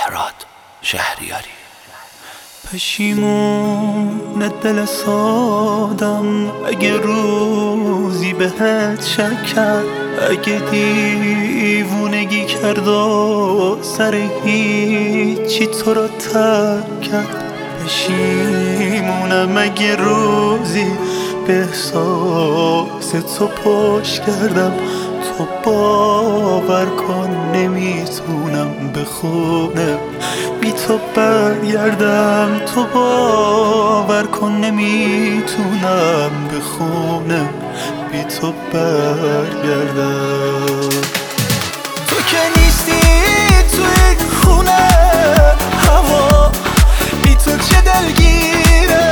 مهراد شهریاری. پشیمون دل سادم اگه روزی بهت شک کرد، اگه دیوونگی کرد و سر هیچی تو رو ترک کرد. پشیمونم اگه روزی به احساس تو پشت کردم. تو باور کن نمیتونم بخونم بی تو برگردم. تو باور کن نمیتونم بخونم بی تو برگردم. تو که نیستی تو این خونه، هوا بی تو چه دلگیره.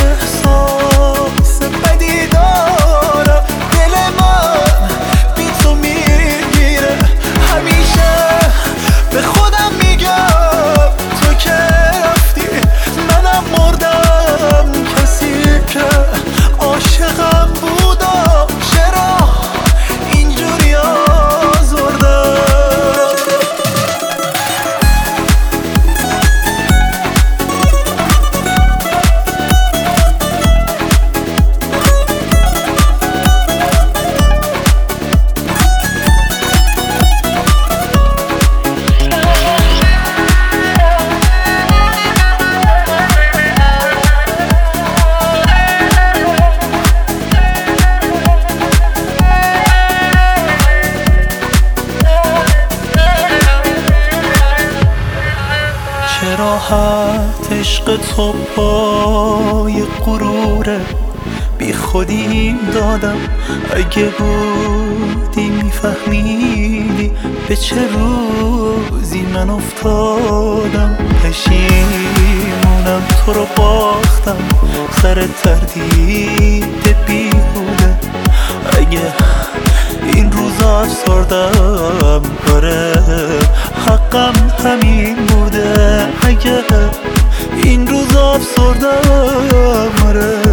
احساس بدی دارم، دل من بی تو میگیره. همیشه به خودم میگم تو که رفتی منم مردم. کسی که عاشقم بودم چرا اینجوری آزردم. چه راحت عشق تو پای غروره، بی خودی دادم. اگه بودی میفهمیدی به چه روزی من افتادم. پشیمونم تو رو باختم سر تردید بیهوده. اگه این روزا افسردم آره حقم همین بوده. اگه این روزا افسردم آره